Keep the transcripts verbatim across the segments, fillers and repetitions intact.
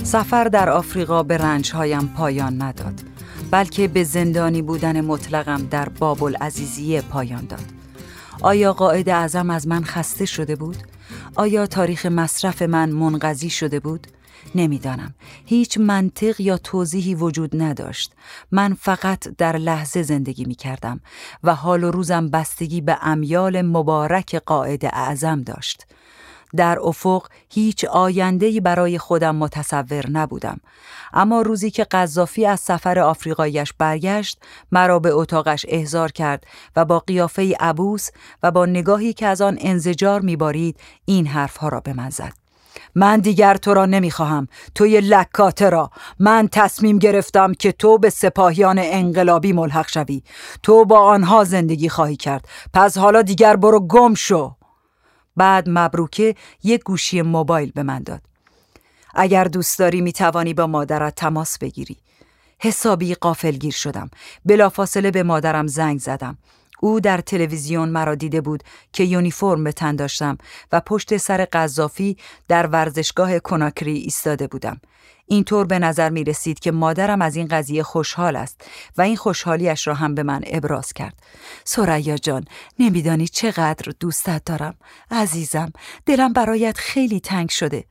سفر در آفریقا به رنجهایم پایان نداد، بلکه به زندانی بودن مطلقم در باب العزیزیه پایان داد. آیا قائد اعظم از من خسته شده بود؟ آیا تاریخ مصرف من منقضی شده بود؟ نمیدانم. هیچ منطق یا توضیحی وجود نداشت. من فقط در لحظه زندگی می کردم و حال و روزم بستگی به امیال مبارک قائد اعظم داشت. در افق هیچ آینده‌ای برای خودم متصور نبودم. اما روزی که قذافی از سفر آفریقایش برگشت، مرا به اتاقش احضار کرد و با قیافه عبوس و با نگاهی که از آن انزجار می‌بارید این حرفها را به من زد: من دیگر تو را نمیخواهم، توی لکاته را. من تصمیم گرفتم که تو به سپاهیان انقلابی ملحق شوی. تو با آنها زندگی خواهی کرد. پس حالا دیگر برو گم شو. بعد مبروکه یک گوشی موبایل به من داد. اگر دوست داری میتوانی با مادرت تماس بگیری. حسابی غافلگیر شدم. بلافاصله به مادرم زنگ زدم. او در تلویزیون مرا دیده بود که یونیفرم به تن داشتم و پشت سر قذافی در ورزشگاه کناکری ایستاده بودم. اینطور به نظر می رسید که مادرم از این قضیه خوشحال است و این خوشحالیش را هم به من ابراز کرد. ثریا جان، نمیدانی چقدر دوستت دارم. عزیزم، دلم برایت خیلی تنگ شده.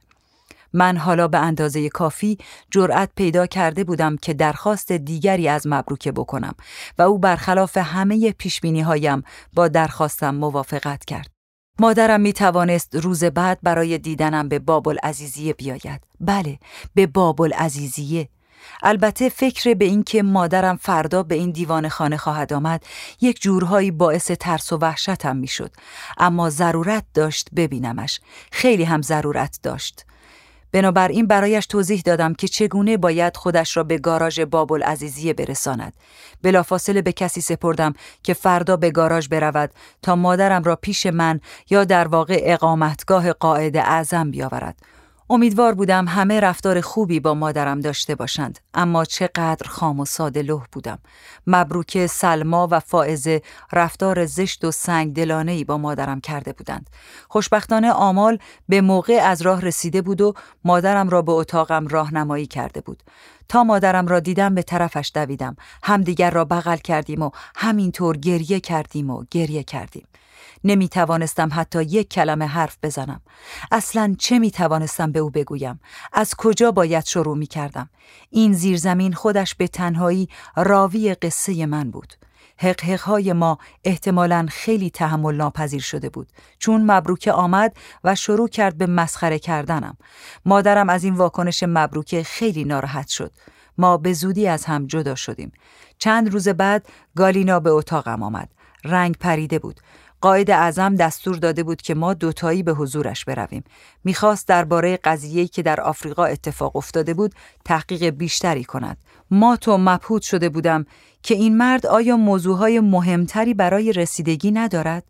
من حالا به اندازه کافی جرأت پیدا کرده بودم که درخواست دیگری از مبروکه بکنم و او برخلاف همه پیشبینی‌هایم با درخواستم موافقت کرد. مادرم می توانست روز بعد برای دیدنم به باب العزیزیه بیاید. بله، به باب العزیزیه. البته فکر به این که مادرم فردا به این دیوان خانه خواهد آمد یک جورهایی باعث ترس و وحشتم می شد. اما ضرورت داشت ببینمش. خیلی هم ضرورت داشت. بنابراین برایش توضیح دادم که چگونه باید خودش را به گاراژ باب العزیزیه برساند. بلافاصله به کسی سپردم که فردا به گاراژ برود تا مادرم را پیش من یا در واقع اقامتگاه قائد اعظم بیاورد. امیدوار بودم همه رفتار خوبی با مادرم داشته باشند، اما چقدر خام و ساده لوح بودم. مبروکه، سلما و فائزه رفتار زشت و سنگ دلانه‌ای با مادرم کرده بودند. خوشبختانه آمال به موقع از راه رسیده بود و مادرم را به اتاقم راهنمایی کرده بود. تا مادرم را دیدم به طرفش دویدم. همدیگر را بغل کردیم و همینطور گریه کردیم و گریه کردیم. نمی توانستم حتی یک کلمه حرف بزنم. اصلاً چه می توانستم به او بگویم؟ از کجا باید شروع می کردم؟ این زیرزمین خودش به تنهایی راوی قصه من بود. حقحقهای ما احتمالاً خیلی تحمل ناپذیر شده بود، چون مبروکه آمد و شروع کرد به مسخره کردنم. مادرم از این واکنش مبروکه خیلی ناراحت شد. ما به زودی از هم جدا شدیم. چند روز بعد گالینا به اتاقم آمد. رنگ پریده بود. قائد اعظم دستور داده بود که ما دوتایی به حضورش برویم. میخواست درباره قضیه‌ای که در آفریقا اتفاق افتاده بود تحقیق بیشتری کند. ما تو مبهوت شده بودم که این مرد آیا موضوعهای مهمتری برای رسیدگی ندارد؟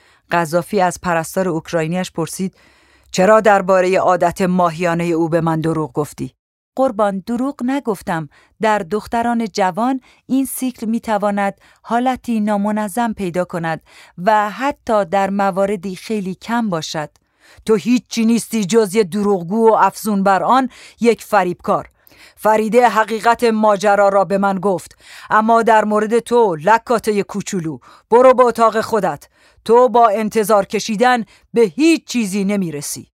قذافی از پرستار اوکراینیش پرسید: چرا درباره عادت ماهیانه او به من دروغ گفتی؟ قربان، دروغ نگفتم. در دختران جوان این سیکل میتواند حالتی نامنظم پیدا کند و حتی در مواردی خیلی کم باشد. تو هیچی نیستی جز یه دروغگو و افزون بر آن یک فریبکار. فریده حقیقت ماجرا را به من گفت، اما در مورد تو لکاته کوچولو، برو به اتاق خودت. تو با انتظار کشیدن به هیچ چیزی نمیرسی.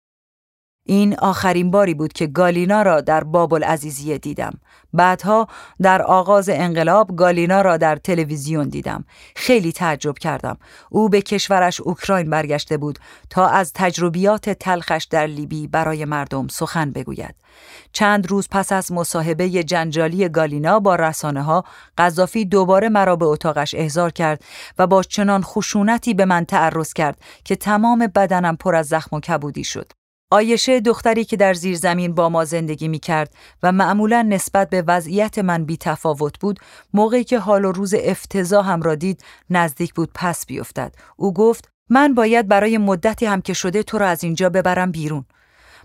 این آخرین باری بود که گالینا را در باب العزیزیه دیدم. بعدها در آغاز انقلاب گالینا را در تلویزیون دیدم. خیلی تعجب کردم. او به کشورش اوکراین برگشته بود تا از تجربیات تلخش در لیبی برای مردم سخن بگوید. چند روز پس از مصاحبه جنجالی گالینا با رسانه‌ها، قذافی دوباره مرا به اتاقش احضار کرد و با چنان خشونتی به من تعرض کرد که تمام بدنم پر از زخم و کبودی شد. عایشه، دختری که در زیر زمین با ما زندگی می کرد و معمولاً نسبت به وضعیت من بی تفاوت بود، موقعی که حال و روز افتضاحم را دید نزدیک بود پس بیفتد. او گفت: من باید برای مدتی هم که شده تو را از اینجا ببرم بیرون.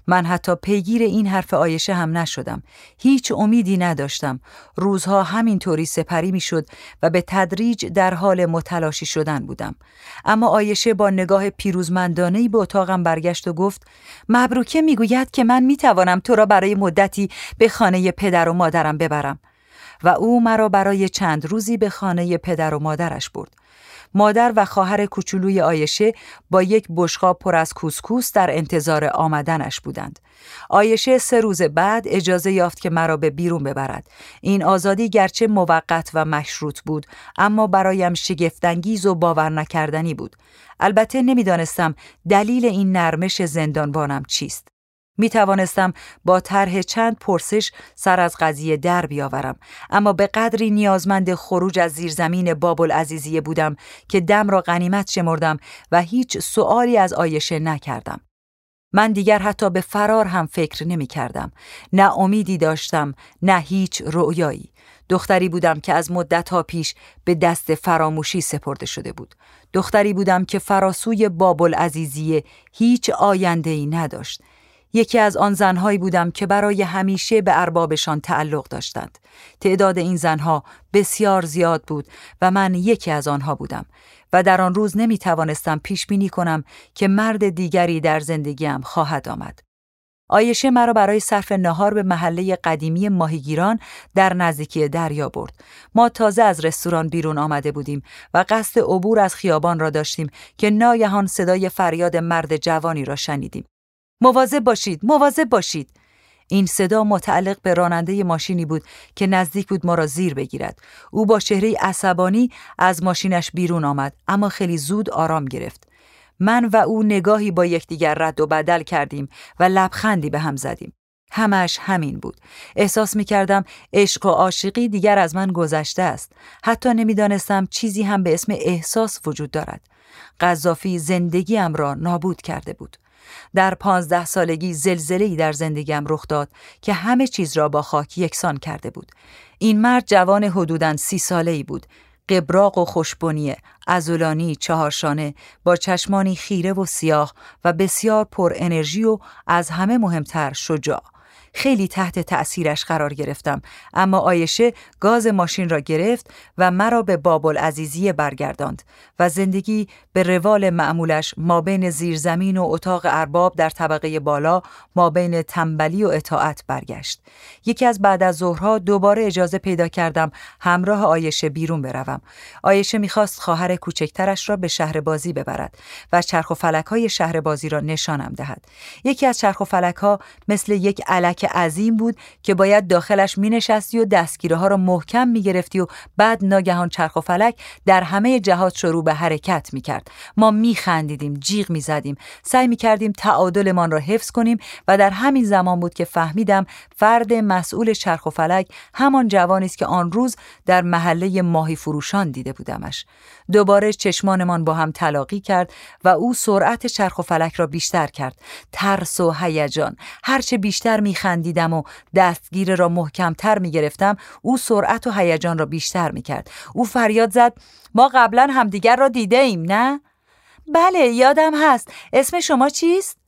من حتی پیگیر این حرف عایشه هم نشدم. هیچ امیدی نداشتم. روزها همینطوری سپری می شد و به تدریج در حال متلاشی شدن بودم. اما عایشه با نگاه پیروزمندانه‌ای به اتاقم برگشت و گفت: مبروکه میگوید که من میتوانم تو را برای مدتی به خانه پدر و مادرم ببرم. و او مرا برای چند روزی به خانه پدر و مادرش برد. مادر و خواهر کوچولوی عایشه با یک بشقاب پر از کوسکوس در انتظار آمدنش بودند. عایشه سه روز بعد اجازه یافت که مرا به بیرون ببرد. این آزادی گرچه موقت و مشروط بود، اما برایم شگفت‌انگیز و باور نکردنی بود. البته نمیدانستم دلیل این نرمش زندانبانم چیست. می توانستم با طرح چند پرسش سر از قضیه در بیاورم، اما به قدری نیازمند خروج از زیرزمین باب‌العزیزیه بودم که دم را غنیمت شمردم و هیچ سؤالی از عایشه نکردم. من دیگر حتی به فرار هم فکر نمی کردم. نه امیدی داشتم، نه هیچ رؤیایی. دختری بودم که از مدت‌ها پیش به دست فراموشی سپرده شده بود. دختری بودم که فراسوی باب‌العزیزیه هیچ آینده‌ای نداشت. یکی از آن زنهایی بودم که برای همیشه به اربابشان تعلق داشتند. تعداد این زنها بسیار زیاد بود و من یکی از آنها بودم و در آن روز نمی توانستم پیش بینی کنم که مرد دیگری در زندگیم خواهد آمد. عایشه مرا برای صرف نهار به محله قدیمی ماهیگیران در نزدیکی دریا برد. ما تازه از رستوران بیرون آمده بودیم و قصد عبور از خیابان را داشتیم که ناگهان صدای فریاد مرد جوانی را شنیدیم. مواظب باشید، مواظب باشید. این صدا متعلق به راننده ماشینی بود که نزدیک بود ما را زیر بگیرد. او با چهره عصبانی از ماشینش بیرون آمد، اما خیلی زود آرام گرفت. من و او نگاهی با یکدیگر رد و بدل کردیم و لبخندی به هم زدیم. همش همین بود. احساس می کردم عشق و عاشقی دیگر از من گذشته است. حتی نمی دانستم چیزی هم به اسم احساس وجود دارد. قذافی زندگیم را نابود کرده بود. در پانزده سالگی زلزله‌ای در زندگیم رخ داد که همه چیز را با خاک یکسان کرده بود. این مرد جوان حدوداً سی ساله‌ای بود، قبراق و خوشبنی، عضلانی، چهارشانه، با چشمانی خیره و سیاه و بسیار پر انرژی و از همه مهمتر شجاع. خیلی تحت تأثیرش قرار گرفتم، اما عایشه گاز ماشین را گرفت و مرا به باب‌العزیزیه برگرداند و زندگی به روال معمولش مابین زیرزمین و اتاق ارباب در طبقه بالا مابین تنبلی و اطاعت برگشت. یکی از بعد از ظهرها دوباره اجازه پیدا کردم همراه عایشه بیرون بروم. عایشه می‌خواست خواهر کوچکترش را به شهر بازی ببرد و چرخ و فلک‌های شهر بازی را نشانم دهد. یکی از چرخ و فلک‌ها مثل یک الک عظیم بود که باید داخلش می نشستی و دستگیره ها را محکم می گرفتی و بعد ناگهان چرخ و فلک در همه جهات شروع به حرکت می کرد. ما می خندیدیم، جیغ می زدیم، سعی می کردیم تعادلمان را حفظ کنیم و در همین زمان بود که فهمیدم فرد مسئول چرخ و فلک همان جوانی است که آن روز در محله ماهی فروشان دیده بودمش. دوباره چشمانمان با هم تلاقی کرد و او سرعت چرخ و فلک را بیشتر کرد. ترس و هیجان، هرچه بیشتر می دیدم و دستگیره را محکمتر می گرفتم، او سرعت و هیجان را بیشتر می کرد. او فریاد زد: ما قبلا همدیگر را دیده ایم نه؟ بله یادم هست. اسم شما چیست؟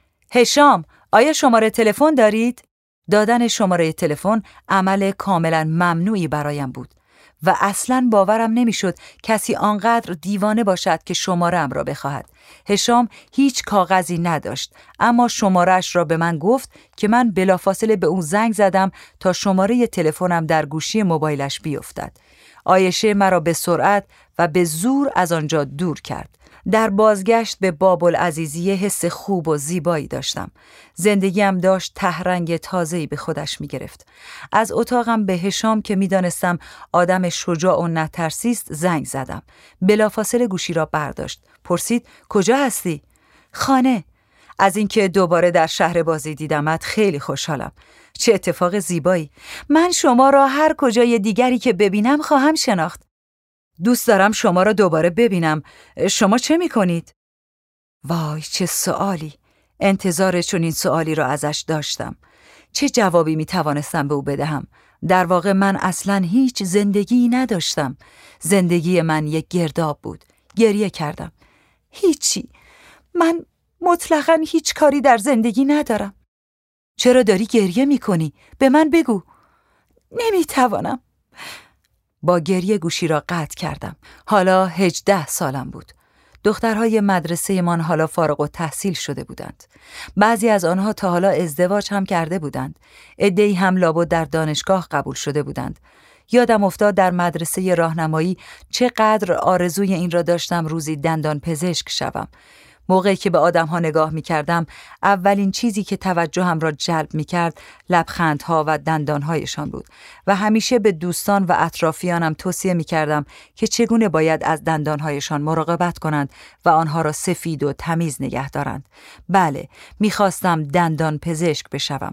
هشام. آیا شماره تلفن دارید؟ دادن شماره تلفن عمل کاملا ممنوعی برایم بود و اصلاً باورم نمیشد کسی آنقدر دیوانه باشد که شماره‌ام را بخواهد. هشام هیچ کاغذی نداشت، اما شماره‌اش را به من گفت که من بلافاصله به او زنگ زدم تا شماره تلفنم در گوشی موبایلش بیفتد. عایشه مرا به سرعت و به زور از آنجا دور کرد. در بازگشت به باب‌العزیزیه حس خوب و زیبایی داشتم. زندگیم داشت تهرنگ تازه‌ای به خودش می گرفت. از اتاقم به هشام که می دانستم آدم شجاع و نترسیست زنگ زدم. بلافاصله گوشی را برداشت. پرسید: کجا هستی؟ خانه. از اینکه دوباره در شهر بازی دیدمت خیلی خوشحالم. چه اتفاق زیبایی. من شما را هر کجای دیگری که ببینم خواهم شناخت. دوست دارم شما را دوباره ببینم. شما چه می کنید؟ وای چه سوالی. انتظار چنین سوالی را ازش داشتم. چه جوابی می توانستم به او بدهم؟ در واقع من اصلاً هیچ زندگی نداشتم. زندگی من یک گرداب بود. گریه کردم. هیچی. من مطلقاً هیچ کاری در زندگی ندارم. چرا داری گریه میکنی؟ به من بگو. نمیتوانم. با گریه گوشی را قطع کردم. حالا هجده سالم بود. دخترهای مدرسه من حالا فارغ التحصیل شده بودند. بعضی از آنها تا حالا ازدواج هم کرده بودند. عده‌ای هم لابد در دانشگاه قبول شده بودند. یادم افتاد در مدرسه راهنمایی چقدر آرزوی این را داشتم روزی دندان پزشک شوم. موقعی که به آدم‌ها نگاه می‌کردم، اولین چیزی که توجهم را جلب می‌کرد لبخندها و دندان‌هایشان بود و همیشه به دوستان و اطرافیانم توصیه می‌کردم که چگونه باید از دندان‌هایشان مراقبت کنند و آنها را سفید و تمیز نگه دارند. بله، می‌خواستم دندان پزشک بشوم.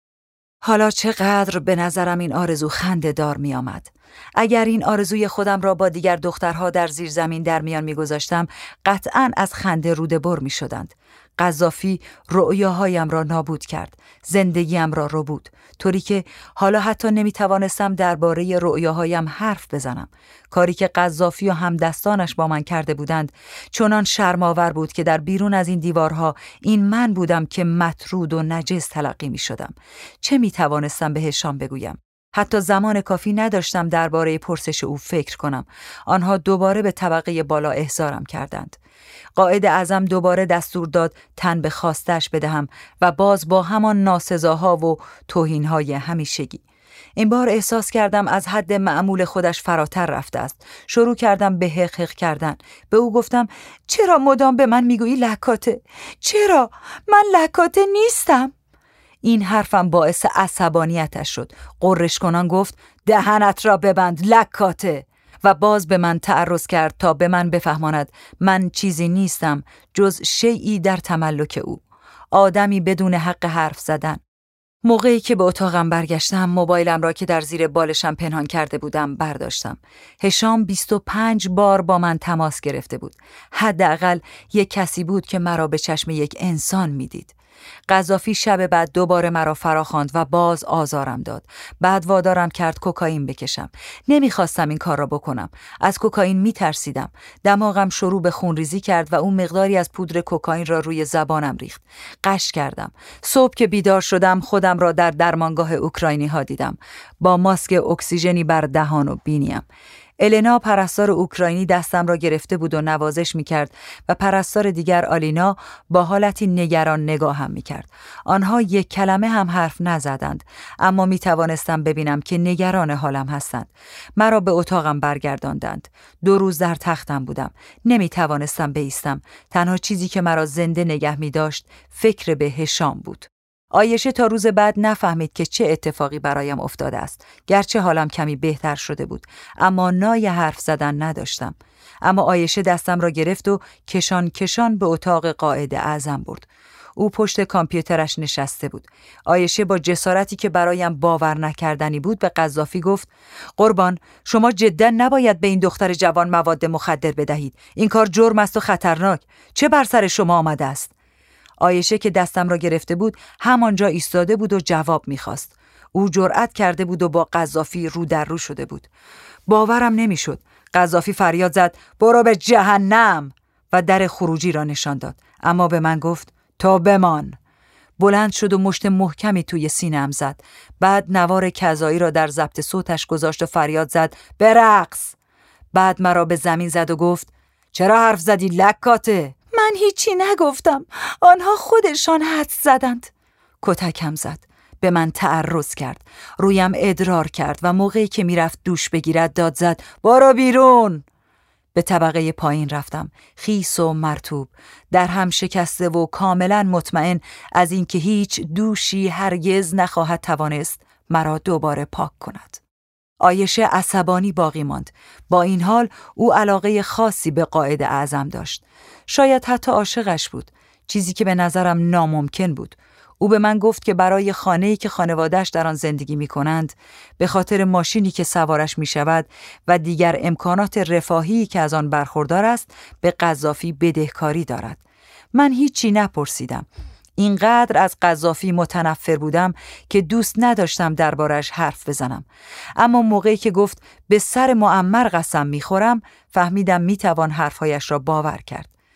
حالا چقدر به نظرم این آرزو خنده دار می آمد. اگر این آرزوی خودم را با دیگر دخترها در زیر زمین در میان می گذاشتم، قطعاً از خنده روده بر می شدند. قذافی رؤیاهایم را نابود کرد، زندگیم را ربود، طوری که حالا حتی نمی توانستم درباره رؤیاهایم حرف بزنم. کاری که قذافی و همدستانش با من کرده بودند چنان شرم‌آور بود که در بیرون از این دیوارها این من بودم که مطرود و نجس تلقی می شدم. چه می توانستم بهشان بگویم؟ حتی زمان کافی نداشتم درباره پرسش او فکر کنم. آنها دوباره به طبقه بالا احضارم کردند. قائد اعظم دوباره دستور داد تن به خواستش بدهم و باز با همان ناسزاها و توهینهای همیشگی. این بار احساس کردم از حد معمول خودش فراتر رفته است. شروع کردم به حق حق کردن. به او گفتم چرا مدام به من میگویی لکاته؟ چرا؟ من لکاته نیستم. این حرفم باعث عصبانیتش شد. غرش کنان گفت دهنت را ببند لکاته، و باز به من تعرض کرد تا به من بفهماند من چیزی نیستم جز شیئی در تملک او، آدمی بدون حق حرف زدن. موقعی که به اتاقم برگشتم، موبایلم را که در زیر بالشم پنهان کرده بودم برداشتم. هشام بیست و پنج بار با من تماس گرفته بود. حداقل یک کسی بود که مرا به چشم یک انسان میدید. قذافی شب بعد دوباره مرا فراخواند و باز آزارم داد. بعد وادارم کرد کوکائین بکشم. نمیخواستم این کار را بکنم. از کوکائین میترسیدم. دماغم شروع به خونریزی کرد و اون مقداری از پودر کوکائین را روی زبانم ریخت. قش کردم. صبح که بیدار شدم خودم را در درمانگاه اوکراینی ها دیدم، با ماسک اکسیژنی بر دهان و بینیم. النا پرستار اوکراینی دستم را گرفته بود و نوازش می‌کرد و پرستار دیگر آلینا با حالتی نگران نگاهم می‌کرد. آنها یک کلمه هم حرف نزدند، اما می‌توانستم ببینم که نگران حالم هستند. مرا به اتاقم برگرداندند. دو روز در تختم بودم. نمی‌توانستم بایستم. تنها چیزی که مرا زنده نگه می‌داشت فکر به هشام بود. عایشه تا روز بعد نفهمید که چه اتفاقی برایم افتاده است. گرچه حالم کمی بهتر شده بود، اما نای حرف زدن نداشتم. اما عایشه دستم را گرفت و کشان کشان به اتاق قائد اعظم برد. او پشت کامپیوترش نشسته بود. عایشه با جسارتی که برایم باور نکردنی بود به قذافی گفت قربان، شما جدا نباید به این دختر جوان مواد مخدر بدهید. این کار جرم است و خطرناک. چه بر سر شما آمده است؟ عایشه که دستم را گرفته بود همانجا ایستاده بود و جواب می‌خواست. او جرأت کرده بود و با قذافی رو در رو شده بود. باورم نمی‌شد. قذافی فریاد زد برو به جهنم و در خروجی را نشان داد، اما به من گفت تو بمان. بلند شد و مشت محکمی توی سینه‌ام زد. بعد نوار کذایی را در ضبط صوتش گذاشت و فریاد زد برقص. بعد مرا به زمین زد و گفت چرا حرف زدی لکاته؟ من هیچی نگفتم. آنها خودشان حدس زدند. کتکم زد. به من تعرض کرد. رویم ادرار کرد و موقعی که میرفت دوش بگیرد داد زد برو بیرون. به طبقه پایین رفتم، خیس و مرطوب، در هم شکسته و کاملا مطمئن از اینکه هیچ دوشی هرگز نخواهد توانست مرا دوباره پاک کند. عایشه عصبانی باقی ماند. با این حال او علاقه خاصی به قائد اعظم داشت. شاید حتی عاشقش بود، چیزی که به نظرم ناممکن بود. او به من گفت که برای خانه‌ای که خانواده‌اش در آن زندگی می‌کنند، به خاطر ماشینی که سوارش می‌شود و دیگر امکانات رفاهی که از آن برخوردار است، به قذافی بدهکاری دارد. من هیچی نپرسیدم. اینقدر از قذافی متنفر بودم که دوست نداشتم دربارش حرف بزنم. اما موقعی که گفت به سر معمر قسم می‌خورم، فهمیدم می‌توان حرف‌هایش را باور کرد.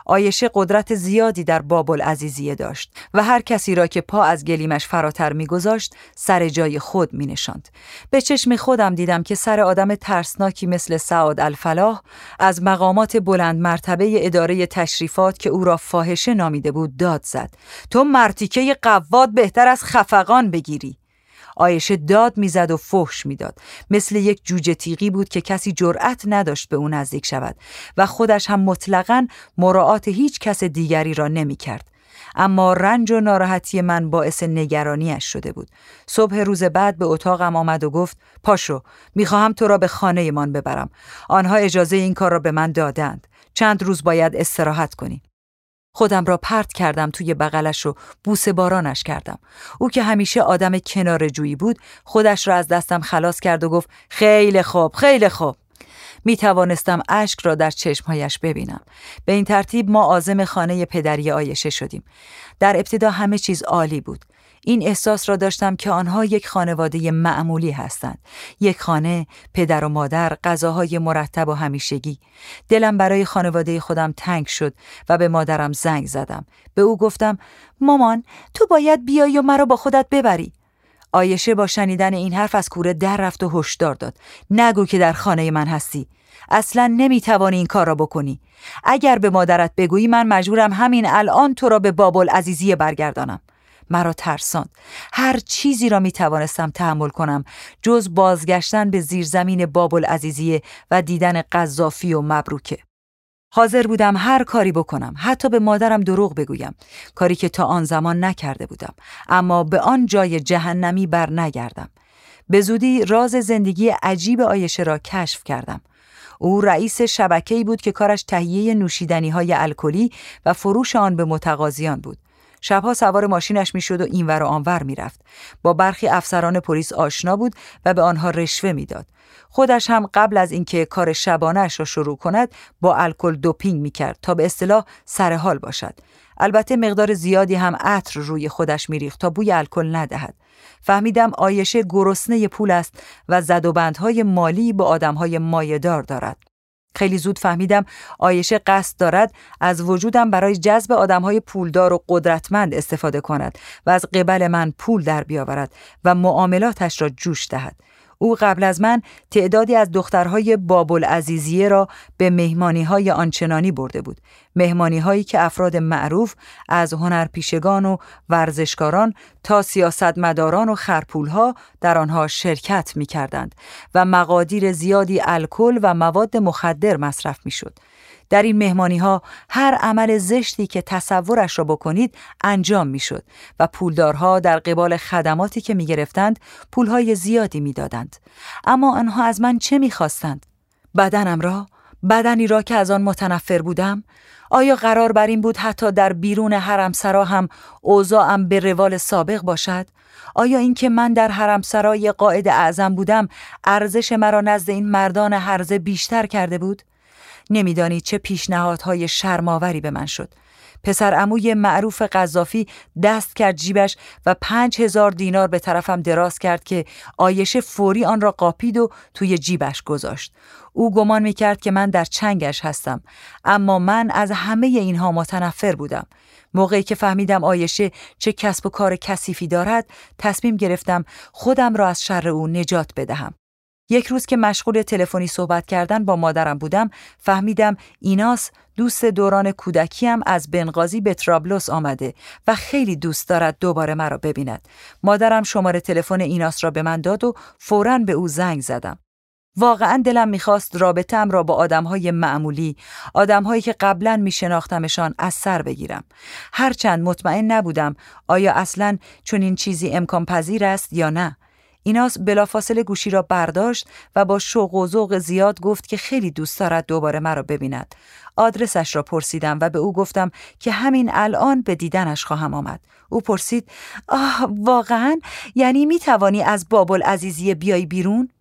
عایشه قدرت زیادی در باب‌العزیزیه داشت و هر کسی را که پا از گلیمش فراتر می‌گذاشت سر جای خود می‌نشاند. به چشم خودم دیدم که سر آدم ترسناکی مثل سعاد الفلاح از مقامات بلند مرتبه اداره تشریفات که او را فاحشه نامیده بود داد زد: تو مرتیکه قواد بهتر از خفقان بگیری. عایشه داد میزد و فحش میداد. مثل یک جوجه تیغی بود که کسی جرأت نداشت به او نزدیک شود و خودش هم مطلقاً مراعات هیچ کس دیگری را نمی کرد. اما رنج و ناراحتی من باعث نگرانیش شده بود. صبح روز بعد به اتاقم آمد و گفت: پاشو، میخواهم تو را به خانه من ببرم. آنها اجازه این کار را به من دادند. چند روز باید استراحت کنی. خودم را پرت کردم توی بغلش و بوسه بارانش کردم. او که همیشه آدم کناره‌جویی بود خودش را از دستم خلاص کرد و گفت: خیلی خوب، خیلی خوب. می توانستم اشک را در چشمهایش ببینم. به این ترتیب ما عازم خانه پدری عایشه شدیم. در ابتدا همه چیز عالی بود. این احساس را داشتم که آنها یک خانواده معمولی هستند. یک خانه، پدر و مادر، غذاهای مرتب و همیشگی. دلم برای خانواده خودم تنگ شد و به مادرم زنگ زدم. به او گفتم: مامان، تو باید بیایی و مرا با خودت ببری. عایشه با شنیدن این حرف از کوره در رفت و هشدار داد: نگو که در خانه من هستی. اصلا نمیتوانی این کار را بکنی. اگر به مادرت بگویی من مجبورم همین الان تو را به باب‌العزیزیه برگردانم. مرا ترساند. هر چیزی را می توانستم تحمل کنم جز بازگشتن به زیرزمین باب‌العزیزیه و دیدن قذافی و مبروکه. حاضر بودم هر کاری بکنم، حتی به مادرم دروغ بگویم، کاری که تا آن زمان نکرده بودم، اما به آن جای جهنمی بر نگردم. به زودی راز زندگی عجیب عایشه را کشف کردم. او رئیس شبکه‌ای بود که کارش تهیه نوشیدنی‌های الکلی و فروش آن به متقاضیان بود. شبها سوار ماشینش میشد و اینور و آنور میرفت. با برخی افسران پلیس آشنا بود و به آنها رشوه میداد. خودش هم قبل از اینکه کار شبانه‌اش را شروع کند با الکل دوپینگ میکرد تا به اصطلاح سر حال باشد. البته مقدار زیادی هم عطر روی خودش میریخت تا بوی الکل ندهد. فهمیدم عایشه گرسنه پول است و زدوبندهای مالی با آدمهای مایه‌دار دارد. خیلی زود فهمیدم عایشه قصد دارد از وجودم برای جذب آدمهای پولدار و قدرتمند استفاده کند و از قبل من پول در بیاورد و معاملاتش را جوش دهد. او قبل از من تعدادی از دخترهای باب‌العزیزیه را به مهمانی‌های آنچنانی برده بود. مهمانی‌هایی که افراد معروف از هنرپیشگان و ورزشکاران تا سیاستمداران و خرپولها در آنها شرکت می‌کردند و مقادیر زیادی الکل و مواد مخدر مصرف می‌شد. در این مهمانی‌ها هر عمل زشتی که تصورش را بکنید انجام می‌شد و پولدارها در قبال خدماتی که می‌گرفتند پول‌های زیادی می‌دادند. اما آنها از من چه می‌خواستند؟ بدنم را؟ بدنی را که از آن متنفر بودم؟ آیا قرار بر این بود حتی در بیرون حرمسرا هم اوضاعم به روال سابق باشد؟ آیا اینکه من در حرمسرای قائد اعظم بودم ارزش مرا نزد این مردان هرزه بیشتر کرده بود؟ نمیدانی چه پیشنهادهای شرم‌آوری به من شد. پسر عموی معروف قذافی دست کرد جیبش و پنج هزار دینار به طرفم دراز کرد که عایشه فوری آن را قاپید و توی جیبش گذاشت. او گمان میکرد که من در چنگش هستم، اما من از همه اینها متنفر بودم. موقعی که فهمیدم عایشه چه کسب و کار کثیفی دارد، تصمیم گرفتم خودم را از شر او نجات بدهم. یک روز که مشغول تلفنی صحبت کردن با مادرم بودم، فهمیدم ایناس دوست دوران کودکیم از بنغازی به طرابلس آمده و خیلی دوست دارد دوباره مرا ببیند. مادرم شماره تلفن ایناس را به من داد و فوراً به او زنگ زدم. واقعاً دلم می‌خواست رابطه‌ام را با آدم‌های معمولی، آدم‌هایی که قبلاً می‌شناختمشان از سر بگیرم. هرچند مطمئن نبودم آیا اصلاً چنین چیزی امکان پذیر است یا نه. ایناس بلافاصله گوشی را برداشت و با شوق و ذوق زیاد گفت که خیلی دوست دارد دوباره مرا ببیند. آدرسش را پرسیدم و به او گفتم که همین الان به دیدنش خواهم آمد. او پرسید: آه واقعاً؟ یعنی می توانی از باب‌العزیزیه بیای بیرون؟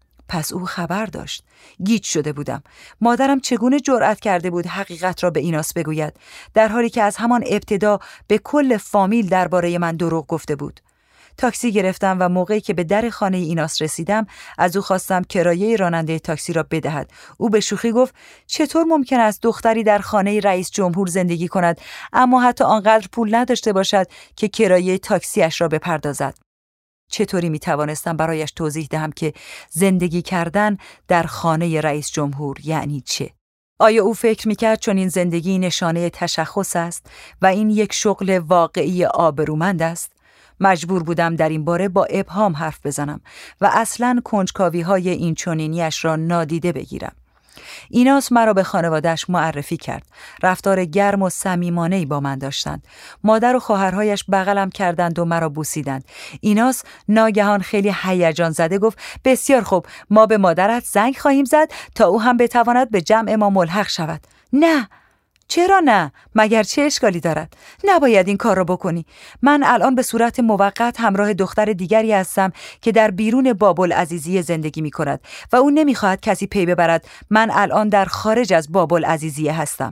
پس او خبر داشت. گیج شده بودم. مادرم چگونه جرأت کرده بود حقیقت را به ایناس بگوید، در حالی که از همان ابتدا به کل فامیل درباره من دروغ گفته بود. تاکسی گرفتم و موقعی که به در خانه ایناس رسیدم از او خواستم کرایه راننده تاکسی را بدهد. او به شوخی گفت چطور ممکن است دختری در خانه رئیس جمهور زندگی کند اما حتی آنقدر پول نداشته باشد که کرایه تاکسیش را بپردازد؟ چطوری می توانستم برایش توضیح دهم که زندگی کردن در خانه رئیس جمهور یعنی چه؟ آیا او فکر میکرد چون این زندگی نشانه تشخص است و این یک شغل واقعی آبرومند است؟ مجبور بودم در این باره با ابهام حرف بزنم و اصلاً کنجکاوی های این چنینیش را نادیده بگیرم. ایناس مرا به خانواده‌اش معرفی کرد. رفتار گرم و صمیمانه‌ای با من داشتند. مادر و خواهرهایش بغلم کردند و مرا بوسیدند. ایناس ناگهان خیلی هیجان زده گفت بسیار خوب، ما به مادرت زنگ خواهیم زد تا او هم بتواند به جمع ما ملحق شود. نه، چرا نه؟ مگر چه اشکالی دارد؟ نباید این کار را بکنی. من الان به صورت موقت همراه دختر دیگری هستم که در بیرون باب‌العزیزیه زندگی می کند و او نمیخواهد کسی پی ببرد من الان در خارج از باب‌العزیزیه هستم.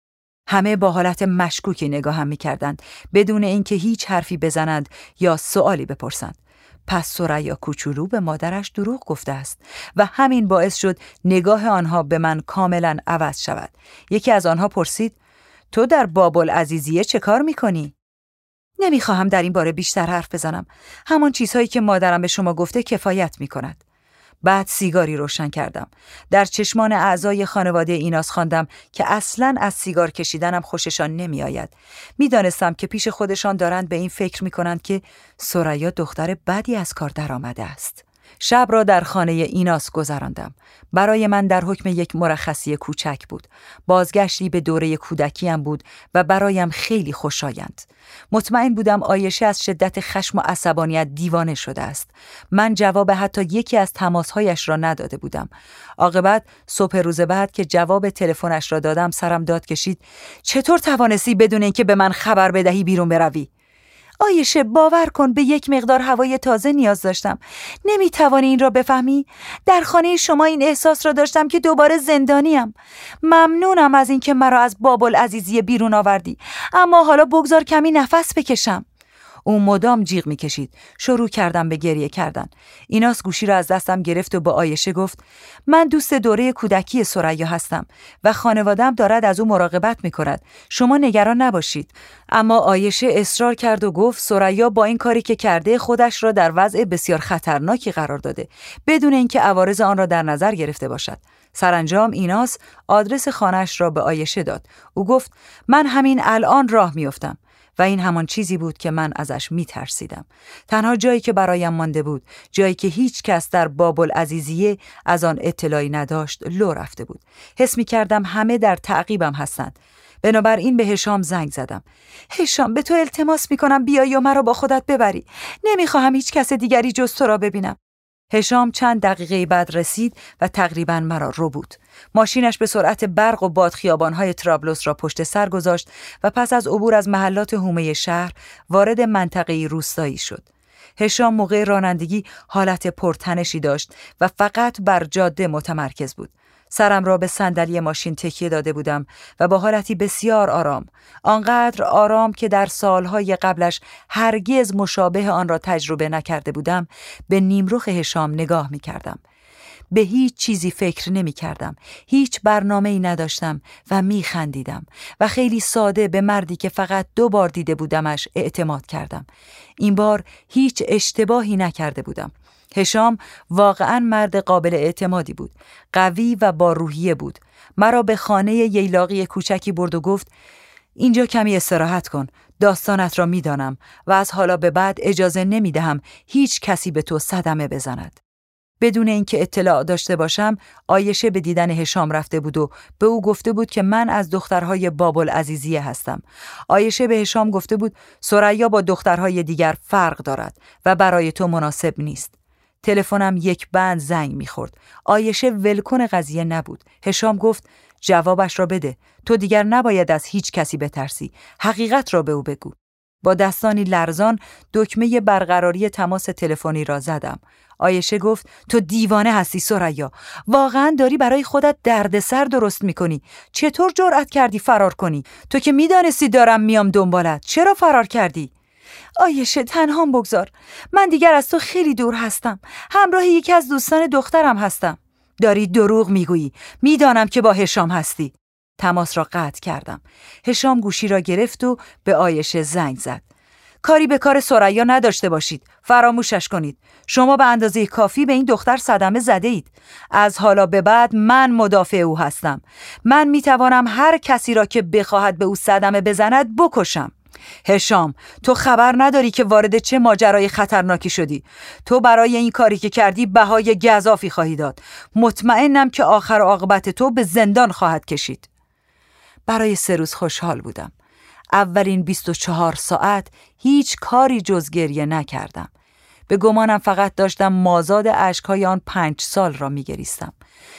همه با حالت مشکوکی نگاهم می کردند بدون اینکه هیچ حرفی بزنند یا سوالی بپرسند. پس ثریا کوچولو به مادرش دروغ گفته است و همین باعث شد نگاه آنها به من کاملا عوض شود. یکی از آنها پرسید تو در باب‌العزیزیه چه کار میکنی؟ نمیخواهم در این باره بیشتر حرف بزنم. همان چیزهایی که مادرم به شما گفته کفایت میکند. بعد سیگاری روشن کردم. در چشمان اعضای خانواده ایناس خواندم که اصلاً از سیگار کشیدنم خوششان نمی آید. می دانستم که پیش خودشان دارند به این فکر می کنند که ثریا دختر بدی از کار در آمده است. شب را در خانه ایناس گذراندم. برای من در حکم یک مرخصی کوچک بود. بازگشتی به دوره کودکیم بود و برایم خیلی خوشایند. مطمئن بودم عایشه از شدت خشم و عصبانیت دیوانه شده است. من جواب حتی یکی از تماسهایش را نداده بودم. عاقبت صبح روز بعد که جواب تلفنش را دادم سرم داد کشید. چطور توانستی بدون اینکه به من خبر بدهی بیرون بروی؟ عایشه باور کن به یک مقدار هوای تازه نیاز داشتم. نمیتوانی این را بفهمی؟ در خانه شما این احساس را داشتم که دوباره زندانیم. ممنونم از اینکه مرا از باب‌العزیزیه بیرون آوردی، اما حالا بگذار کمی نفس بکشم. او مدام جیغ میکشید. شروع کردم به گریه کردن. ایناس گوشی را از دستم گرفت و با عایشه گفت من دوست دوره کودکی ثریا هستم و خانواده‌ام دارد از او مراقبت میکند. شما نگران نباشید. اما عایشه اصرار کرد و گفت ثریا با این کاری که کرده خودش را در وضع بسیار خطرناکی قرار داده بدون اینکه عوارض آن را در نظر گرفته باشد. سرانجام ایناس آدرس خانه‌اش را به عایشه داد. او گفت من همین الان راه میافتم. و این همان چیزی بود که من ازش می ترسیدم. تنها جایی که برایم مانده بود، جایی که هیچ کس در باب‌العزیزیه از آن اطلاعی نداشت، لو رفته بود. حس می کردم همه در تعقیبم هستند. بنابراین به هشام زنگ زدم. هشام، به تو التماس می کنم بیایی و مرا با خودت ببری. نمیخواهم هیچ کس دیگری جز تو را ببینم. هشام چند دقیقه بعد رسید و تقریباً مرا رو بود. ماشینش به سرعت برق و باد خیابان‌های طرابلس را پشت سر گذاشت و پس از عبور از محلات حومه شهر وارد منطقه روستایی شد. هشام موقع رانندگی حالت پرتنشی داشت و فقط بر جاده متمرکز بود. سرم را به صندلی ماشین تکیه داده بودم و با حالتی بسیار آرام، آنقدر آرام که در سالهای قبلش هرگز مشابه آن را تجربه نکرده بودم، به نیمرخ هشام نگاه می کردم. به هیچ چیزی فکر نمی کردم، هیچ برنامه‌ای نداشتم و می خندیدم و خیلی ساده به مردی که فقط دو بار دیده بودمش اعتماد کردم. این بار هیچ اشتباهی نکرده بودم. هشام واقعاً مرد قابل اعتمادی بود، قوی و با روحیه بود. مرا به خانه ییلاقی کوچکی برد و گفت اینجا کمی استراحت کن، داستانت را میدانم و از حالا به بعد اجازه نمیدهم هیچ کسی به تو صدمه بزند. بدون اینکه اطلاع داشته باشم، عایشه به دیدن هشام رفته بود و به او گفته بود که من از دخترهای باب‌العزیزیه هستم. عایشه به هشام گفته بود ثریا با دخترهای دیگر فرق دارد و برای تو مناسب نیست. تلفنم یک بند زنگ می‌خورد. عایشه ولکن قضیه نبود. هشام گفت جوابش را بده. تو دیگر نباید از هیچ کسی بترسی. حقیقت را به او بگو. با دستانی لرزان دکمه برقراری تماس تلفنی را زدم. عایشه گفت تو دیوانه هستی ثریا. واقعا داری برای خودت دردسر درست میکنی. چطور جرأت کردی فرار کنی؟ تو که میدانستی دارم میام دنبالت. چرا فرار کردی؟ آیشه تنهام بگذار. من دیگر از تو خیلی دور هستم. همراه یکی از دوستان دخترم هستم. داری دروغ میگویی. میدانم که با هشام هستی. تماس را قطع کردم. هشام گوشی را گرفت و به آیشه زنگ زد. کاری به کار ثریا نداشته باشید. فراموشش کنید. شما به اندازه کافی به این دختر صدمه زده اید. از حالا به بعد من مدافع او هستم. من میتوانم هر کسی را که بخواهد به او صدمه بزند بکشم. هشام، تو خبر نداری که وارد چه ماجرای خطرناکی شدی. تو برای این کاری که کردی بهای گزافی خواهی داد. مطمئنم که آخر عاقبت تو به زندان خواهد کشید. برای سه روز خوشحال بودم. اولین بیست و چهار ساعت هیچ کاری جز گریه نکردم. به گمانم فقط داشتم مازاد اشکهای آن پنج سال را میگریستم.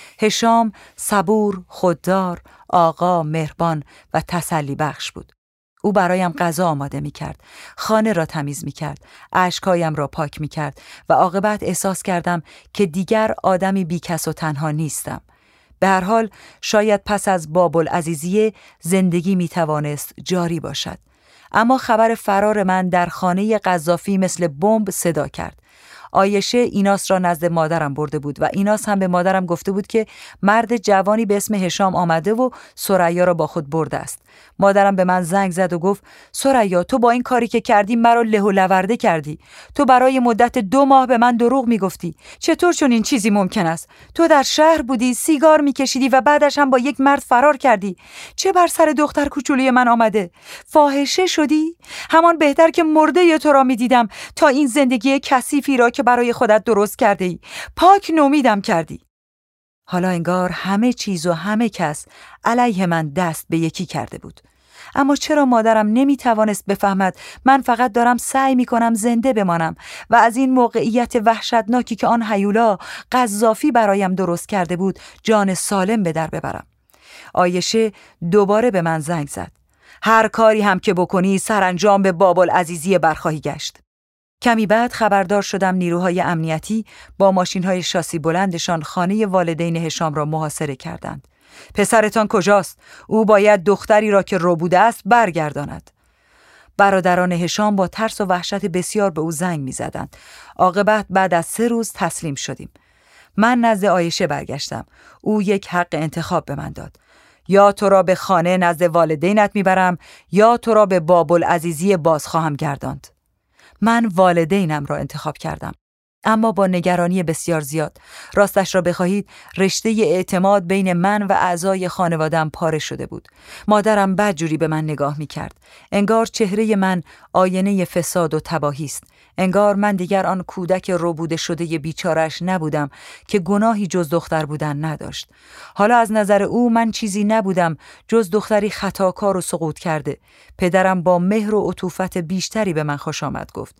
هشام صبور، خوددار، آقا، مهربان و تسلی بخش بود. او برایم غذا آماده می کرد، خانه را تمیز می کرد، اشکهایم را پاک می کرد و عاقبت احساس کردم که دیگر آدمی بیکس و تنها نیستم. به هر حال شاید پس از باب‌العزیزیه زندگی می توانست جاری باشد. اما خبر فرار من در خانه قذافی مثل بمب صدا کرد. آیشه ایناس را نزد مادرم برده بود و ایناس هم به مادرم گفته بود که مرد جوانی به اسم هشام آمده و ثریا را با خود برده است. مادرم به من زنگ زد و گفت ثریا، تو با این کاری که کردی مرا له و لورده کردی. تو برای مدت دو ماه به من دروغ میگفتی. چطور چون این چیزی ممکن است؟ تو در شهر بودی، سیگار میکشیدی و بعدش هم با یک مرد فرار کردی. چه بر سر دختر کوچولوی من آمده؟ فاحشه شدی؟ همان بهتر که مرده تو را میدیدم تا این زندگی کثیفی را که برای خودت درست کرده ای. پاک نومیدم کردی. حالا انگار همه چیز و همه کس علیه من دست به یکی کرده بود. اما چرا مادرم نمی توانست بفهمد من فقط دارم سعی می کنم زنده بمانم و از این موقعیت وحشتناکی که آن هیولا قذافی برایم درست کرده بود جان سالم به در ببرم؟ آیشه دوباره به من زنگ زد. هر کاری هم که بکنی سرانجام به باب‌العزیزیه برخواهی گشت. کمی بعد خبردار شدم نیروهای امنیتی با ماشین‌های شاسی بلندشان خانه والدین هشام را محاصره کردند. پسرتان کجاست؟ او باید دختری را که ربوده است برگرداند. برادران هشام با ترس و وحشت بسیار به او زنگ می‌زدند. عاقبت بعد از سه روز تسلیم شدیم. من نزد آیشه برگشتم. او یک حق انتخاب به من داد. یا تو را به خانه نزد والدینت میبرم یا تو را به باب‌العزیزیه باز خواهم گرداند. من والدینم را انتخاب کردم، اما با نگرانی بسیار زیاد. راستش را بخواهید رشته اعتماد بین من و اعضای خانوادم پاره شده بود. مادرم بدجوری به من نگاه می کرد. انگار چهره من آینه فساد و تباهی است. انگار من دیگر آن کودک ربوده شده بیچاره‌اش نبودم که گناهی جز دختر بودن نداشت. حالا از نظر او من چیزی نبودم جز دختری خطاکار و سقوط کرده. پدرم با مهر و عطوفت بیشتری به من خوش آمد گفت.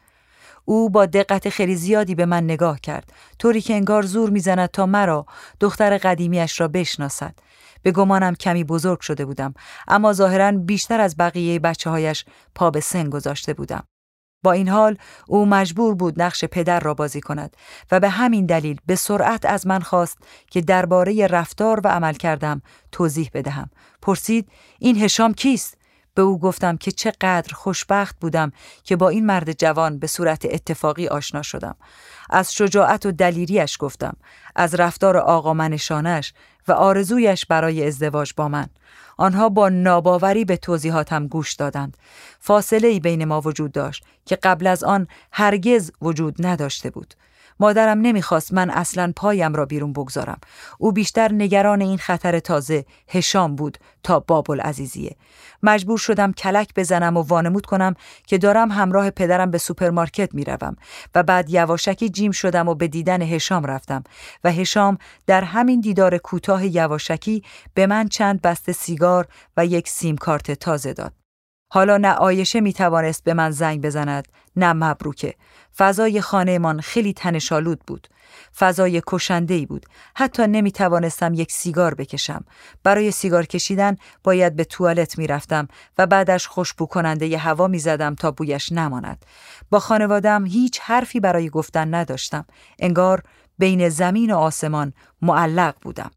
او با دقت خیلی زیادی به من نگاه کرد، طوری که انگار زور میزند تا مرا، دختر قدیمیش را بشناسد. به گمانم کمی بزرگ شده بودم، اما ظاهراً بیشتر از بقیه بچه‌هایش پا به سن گذاشته بودم. با این حال او مجبور بود نقش پدر را بازی کند و به همین دلیل به سرعت از من خواست که درباره رفتار و عمل کردم توضیح بدهم. پرسید این هشام کیست؟ به او گفتم که چقدر خوشبخت بودم که با این مرد جوان به صورت اتفاقی آشنا شدم. از شجاعت و دلیریش گفتم، از رفتار آقامنشانش و آرزویش برای ازدواج با من. آنها با ناباوری به توضیحاتم گوش دادند. فاصله‌ای بین ما وجود داشت که قبل از آن هرگز وجود نداشته بود. مادرم نمیخواست من اصلاً پایم را بیرون بگذارم. او بیشتر نگران این خطر تازه هشام بود تا باب‌العزیزیه. مجبور شدم کلک بزنم و وانمود کنم که دارم همراه پدرم به سوپرمارکت میروم و بعد یواشکی جیم شدم و به دیدن هشام رفتم و هشام در همین دیدار کوتاه یواشکی به من چند بسته سیگار و یک سیم کارت تازه داد. حالا نه آیشه می توانست به من زنگ بزند نه مبروکه. فضای خانه‌مان خیلی تنش‌آلود بود. فضای کشنده‌ای بود. حتی نمی توانستم یک سیگار بکشم. برای سیگار کشیدن باید به توالت می رفتم و بعدش خوشبو کننده ی هوا می زدم تا بویش نماند. با خانوادم هیچ حرفی برای گفتن نداشتم. انگار بین زمین و آسمان معلق بودم.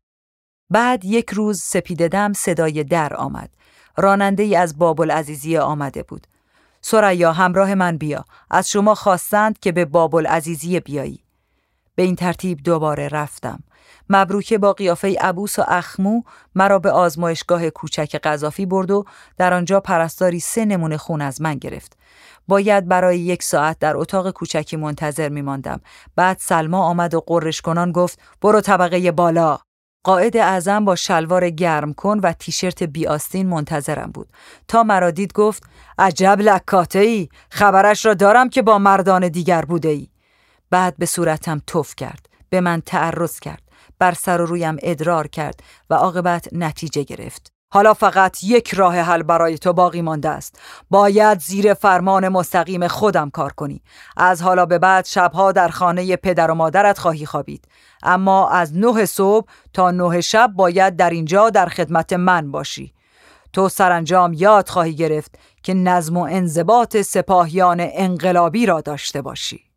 بعد یک روز سپیده‌دم صدای در آمد. راننده‌ای از باب‌العزیزیه آمده بود. ثریا همراه من بیا، از شما خواستند که به باب‌العزیزیه بیایی. به این ترتیب دوباره رفتم. مبروکه با قیافه عبوس و اخمو مرا به آزمایشگاه کوچک قذافی برد و در آنجا پرستاری سه نمونه خون از من گرفت. باید برای یک ساعت در اتاق کوچکی منتظر می ماندم. بعد سلما آمد و قررش کنان گفت برو طبقه بالا. قائد اعظم با شلوار گرم کن و تیشرت بی آستین منتظرم بود. تا مرا دید گفت عجب لکاته‌ای، خبرش را دارم که با مردان دیگر بوده ای. بعد به صورتم تف کرد، به من تعرض کرد، بر سر و رویم ادرار کرد و عاقبت نتیجه گرفت. حالا فقط یک راه حل برای تو باقی مانده است. باید زیر فرمان مستقیم خودم کار کنی. از حالا به بعد شبها در خانه پدر و مادرت خواهی خوابید، اما از نه صبح تا نه شب باید در اینجا در خدمت من باشی. تو سرانجام یاد خواهی گرفت که نظم و انضباط سپاهیان انقلابی را داشته باشی.